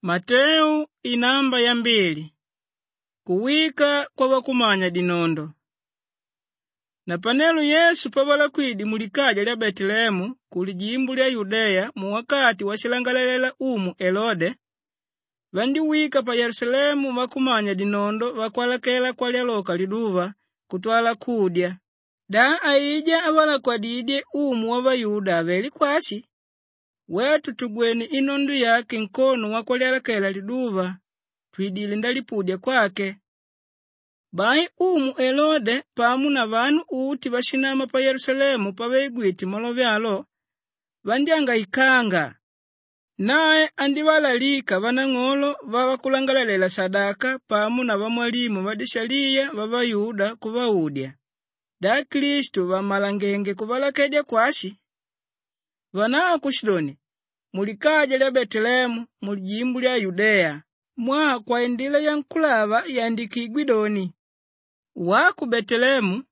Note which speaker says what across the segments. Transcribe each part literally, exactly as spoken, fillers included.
Speaker 1: Mateo inamba ya mbili. Kuwika kwa wakumanya dinondo. Na panelu Yesu pabala kwidi mulikaja lya Betlehemu kuli jimbu lya Yudea mu wakati washilangalela umu Elode, vandi wika pa Yerusalemu wakumanya dinondo wakwalakela kwa lyaloka liduva kutwala kudya. Da aija avala kwa didye umu wa Bayuda aveli kwashi. Wetu tugweni inondu yake nkono wakwalakela liduva, twidile ndalipudya kwake. Bai umu Elode pamu na vanu uti bashinama pa Yerusalemu pabegwiti malovyalo, vandyanga ikanga. Nae andiwalalika vanang'olo vawakulangalela sadaka pamu na vamwalimu vadishalia vavayuda kuvaudya. Da Kristu vamalangenge kuvalakedya kwashi. Vanao kushidoni, mulikaja lya Betlehemu mulijimbu lya Yudea, mwa kwa indila ya nkulava yandikigwidoni. Waku Betlehemu,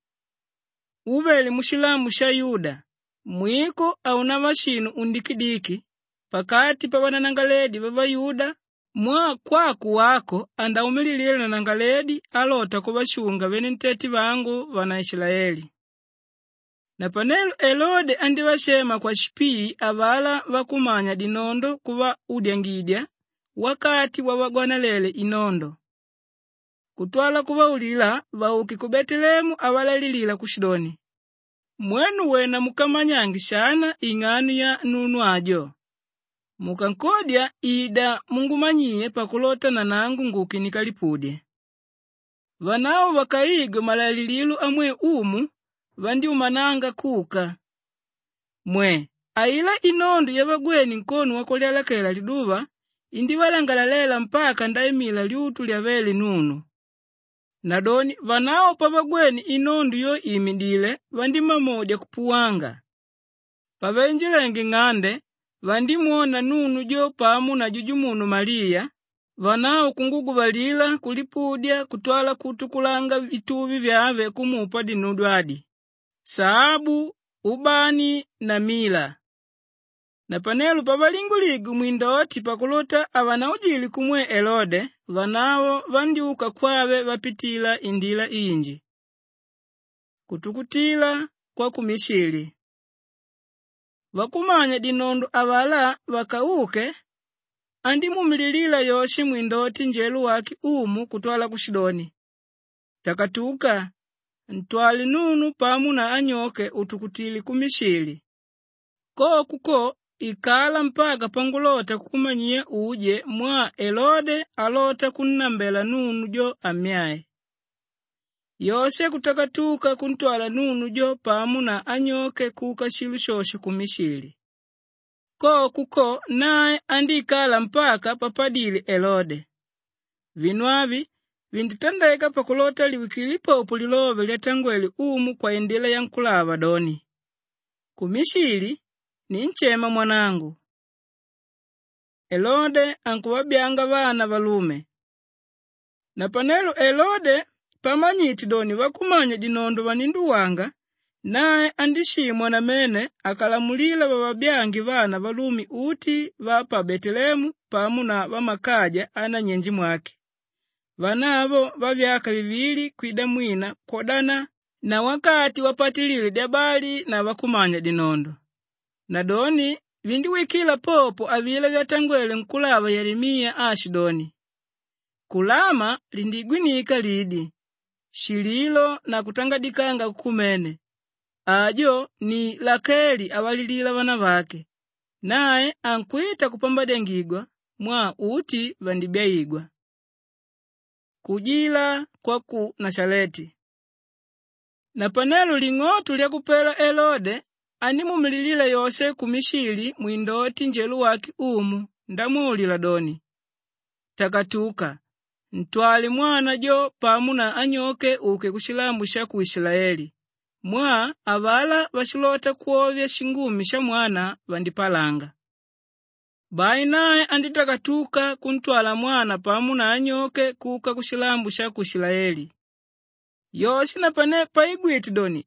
Speaker 1: uveli mushilamu sha Yuda, mwiko au na vashinu undikidiki, pakati pa wananangaledi vava Yuda, mwa kwaku wako anda umililile na nangaledi alota kubashunga veni nteti vangu vana Israeli. Na panelu Elode andi washema kwa shipii avala wakumanya dinondo kuwa udyangidya, wakati wawagwanalele inondo. Kutwala kuwa ulila, wauki ku Betlehemu awalalilila kushidoni. Mwenu wena mukamanyangi shana inganu ya nunu ajo. Mukankodya ida mungumanyiye pakulota na nangu nguki nikalipudye. Vanao wakaigo malalililu amwe umu, vandi umananga kuka. Mwe, aila inondo ya wagweni nkonu wakulyalakela liduva, indi walangalalela mpaka ndaimila liutu lya veli nunu. Nadoni, vanao pa wagweni inondo yo imidile, vandi mamodya kupuwanga. Pavenjilenge ng'ande, vandi muona nunu jo pamu na jujumunu Maria, vanao kungugu valila kulipudya kutwala kutukulanga vituvi vyave kumupa dinudwadi. Saabu, ubani na mila. Na panelu pavalinguligu mwindoti pakulota avanaujili kumwe Elode, vanao vandiuka kwawe vapitila indila inji. Kutukutila kwa kumishili. Wakumanya dinondo avala wakauke, andi mumililila yoshi mwindoti njelu waki umu kutwala kushidoni. Takatuka, ntwali nunu pamu na anyoke utukutili kumishili. Ko kuko ikala mpaka pangulota kukumanyie uje mwa Elode alota kunnambela nunu jo amyae. Yose kutakatuka kuntwala nunu jo pamu na anyoke kuka shilu shoshe kumishili. Ko kuko nae andikala mpaka papadili Elode. Vinwavi vinditandeka pakulota liwikilipo upulilove lyatangweli umu kwa indila ya nkulava doni. Kumishili ni nchema mwanangu. Elode ankuwabyanga vana valume. Na panelu Elode pamanyiti doni wakumanya dinondo vanindu wanga, nae andishimwa na mene akalamulila wawabyangi vana valumi uti vapa Betlehemu pamu na vamakaja ana nyenji mwake. Vanavo vavyaka vivili kwida mwina kodana na wakati wapatilili debali na wakumanya dinondo. Na doni vindi wikila popo avila vyatangwele nkulava Yeremia ashidoni. Kulama lindigwinika lidi. Shililo na kutangadikanga kukumene. Ajo ni Lakeli awalilila vana vake. Nae ankuita kupambadengigwa mwa uti vandibyaigwa. Kujila kwa ku Nashaleti. Na panelu ling'otu lya kupela Elode, animu mililila yose kumishili mwindoti njelu waki umu, ndamulila doni. Takatuka, ntwali mwana jo pamu na anyoke uke kushilambu sha ku Israeli. Mwa avala vashilota kuovya shingumi sha mwana vandipalanga. Bai nae anditakatuka kuntwala mwana pamu na anyoke kuka kushilambu sha ku Israeli. Yoshi na pane paigwiti doni.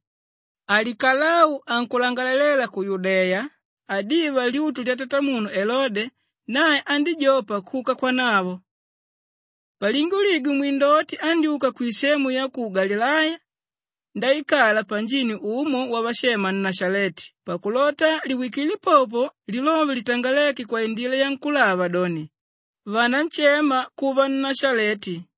Speaker 1: Alikalau ankulangalalela ku Yudea, adiva liutu lya tatamuno Elode, naye andijopa kuka kwa navo. Palinguligi mwindoti andiuka kwisemu ya ku Galilaya, ndaikala panjini umo wabashema Nashareti, pakulota liwikili popo lilove litangaleki kwa indile ya nkulava doni. Vana nchema kuva Nashareti,